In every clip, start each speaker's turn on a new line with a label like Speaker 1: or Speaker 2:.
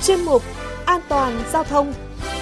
Speaker 1: chuyên mục An toàn giao thông.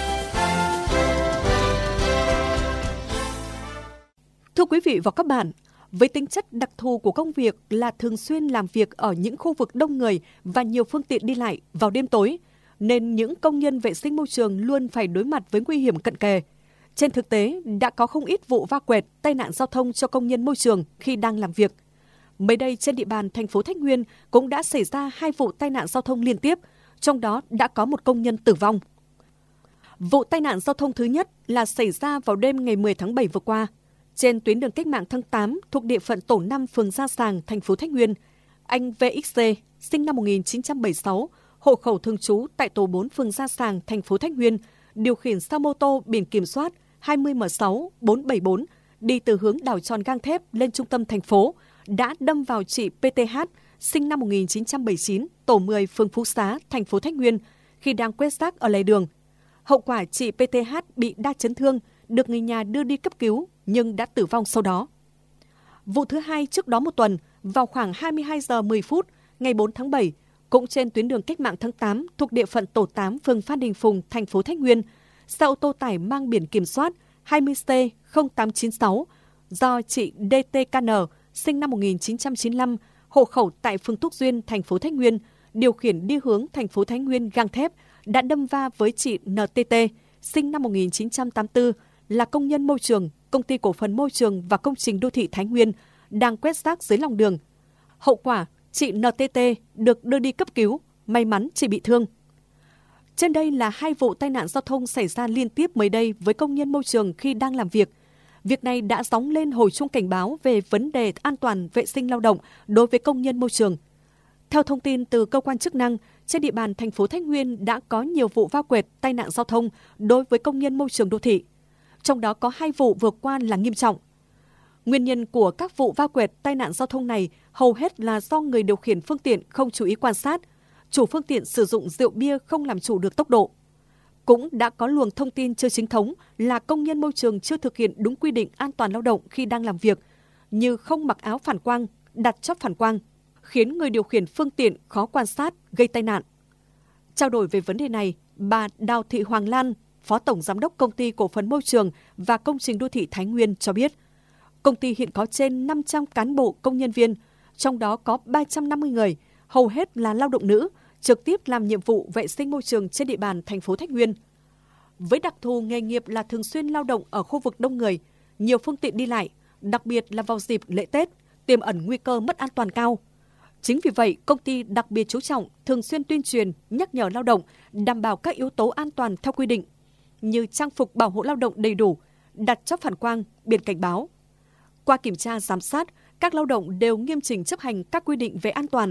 Speaker 1: Thưa quý vị và các bạn, với tính chất đặc thù của công việc là thường xuyên làm việc ở những khu vực đông người và nhiều phương tiện đi lại vào đêm tối, nên những công nhân vệ sinh môi trường luôn phải đối mặt với nguy hiểm cận kề. Trên thực tế, đã có không ít vụ va quẹt, tai nạn giao thông cho công nhân môi trường khi đang làm việc. Mới đây, trên địa bàn thành phố Thái Nguyên cũng đã xảy ra 2 vụ tai nạn giao thông liên tiếp, trong đó đã có một công nhân tử vong. Vụ tai nạn giao thông thứ nhất là xảy ra vào đêm ngày 10 tháng 7 vừa qua. Trên tuyến đường Cách mạng tháng 8 thuộc địa phận tổ 5 phường Gia Sàng, thành phố Thái Nguyên, anh VXC, sinh năm 1976, hộ khẩu thường trú tại tổ 4 phường Gia Sàng, thành phố Thái Nguyên, điều khiển xe mô tô biển kiểm soát 20M6-474 đi từ hướng đảo Tròn Gang Thép lên trung tâm thành phố, đã đâm vào chị PTH, sinh năm 1979, tổ 10 phường Phú Xá, thành phố Thái Nguyên, khi đang quét rác ở lề đường. Hậu quả chị PTH bị đa chấn thương, được người nhà đưa đi cấp cứu nhưng đã tử vong sau đó. Vụ thứ hai trước đó một tuần, vào khoảng 22 giờ 10 phút ngày 4 tháng 7, cũng trên tuyến đường Cách mạng tháng 8 thuộc địa phận tổ 8 phường Phan Đình Phùng, thành phố Thái Nguyên, xe ô tô tải mang biển kiểm soát 20C0896 do chị DTKN, sinh năm 1995, hộ khẩu tại phường Túc Duyên, thành phố Thái Nguyên, điều khiển đi hướng thành phố Thái Nguyên Gang Thép, đã đâm va với chị NTT, sinh năm 1984, là công nhân môi trường, Công ty Cổ phần Môi trường và Công trình Đô thị Thái Nguyên, đang quét rác dưới lòng đường. Hậu quả, chị NTT được đưa đi cấp cứu, may mắn chỉ bị thương. Trên đây là 2 vụ tai nạn giao thông xảy ra liên tiếp mới đây với công nhân môi trường khi đang làm việc. Việc này đã gióng lên hồi chuông cảnh báo về vấn đề an toàn vệ sinh lao động đối với công nhân môi trường. Theo thông tin từ cơ quan chức năng, trên địa bàn thành phố Thái Nguyên đã có nhiều vụ va quẹt, tai nạn giao thông đối với công nhân môi trường đô thị. Trong đó có 2 vụ vừa qua là nghiêm trọng. Nguyên nhân của các vụ va quẹt, tai nạn giao thông này hầu hết là do người điều khiển phương tiện không chú ý quan sát, chủ phương tiện sử dụng rượu bia không làm chủ được tốc độ. Cũng đã có luồng thông tin chưa chính thống là công nhân môi trường chưa thực hiện đúng quy định an toàn lao động khi đang làm việc, như không mặc áo phản quang, đặt chóp phản quang, khiến người điều khiển phương tiện khó quan sát, gây tai nạn. Trao đổi về vấn đề này, bà Đào Thị Hoàng Lan, Phó Tổng Giám đốc Công ty Cổ phần Môi trường và Công trình Đô thị Thái Nguyên cho biết, công ty hiện có trên 500 cán bộ công nhân viên, trong đó có 350 người, hầu hết là lao động nữ, trực tiếp làm nhiệm vụ vệ sinh môi trường trên địa bàn thành phố Thái Nguyên. Với đặc thù nghề nghiệp là thường xuyên lao động ở khu vực đông người, nhiều phương tiện đi lại, đặc biệt là vào dịp lễ Tết, tiềm ẩn nguy cơ mất an toàn cao. Chính vì vậy, công ty đặc biệt chú trọng thường xuyên tuyên truyền, nhắc nhở lao động, đảm bảo các yếu tố an toàn theo quy định, như trang phục bảo hộ lao động đầy đủ, đặt chóp phản quang, biển cảnh báo. Qua kiểm tra giám sát, các lao động đều nghiêm chỉnh chấp hành các quy định về an toàn.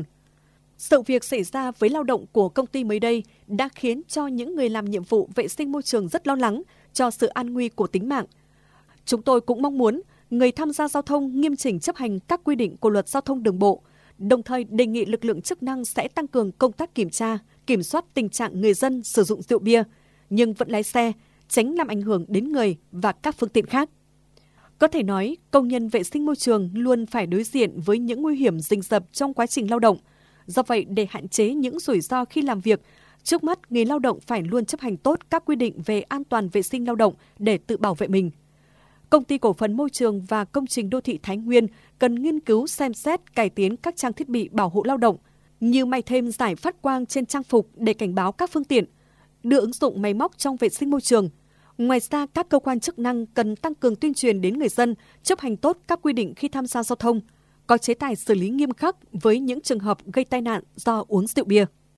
Speaker 1: Sự việc xảy ra với lao động của công ty mới đây đã khiến cho những người làm nhiệm vụ vệ sinh môi trường rất lo lắng cho sự an nguy của tính mạng. Chúng tôi cũng mong muốn người tham gia giao thông nghiêm chỉnh chấp hành các quy định của Luật Giao thông Đường bộ, đồng thời đề nghị lực lượng chức năng sẽ tăng cường công tác kiểm tra, kiểm soát tình trạng người dân sử dụng rượu bia, nhưng vẫn lái xe, tránh làm ảnh hưởng đến người và các phương tiện khác. Có thể nói, công nhân vệ sinh môi trường luôn phải đối diện với những nguy hiểm rình rập trong quá trình lao động. Do vậy, để hạn chế những rủi ro khi làm việc, trước mắt người lao động phải luôn chấp hành tốt các quy định về an toàn vệ sinh lao động để tự bảo vệ mình. Công ty Cổ phần Môi trường và Công trình Đô thị Thái Nguyên cần nghiên cứu xem xét cải tiến các trang thiết bị bảo hộ lao động, như may thêm giải phát quang trên trang phục để cảnh báo các phương tiện, đưa ứng dụng máy móc trong vệ sinh môi trường. Ngoài ra, các cơ quan chức năng cần tăng cường tuyên truyền đến người dân chấp hành tốt các quy định khi tham gia giao thông, có chế tài xử lý nghiêm khắc với những trường hợp gây tai nạn do uống rượu bia.